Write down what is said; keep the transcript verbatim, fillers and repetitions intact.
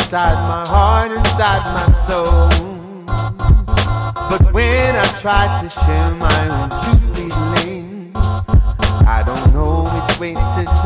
inside my heart, inside my soul. But when I try to share my own true feelings, I don't know which way to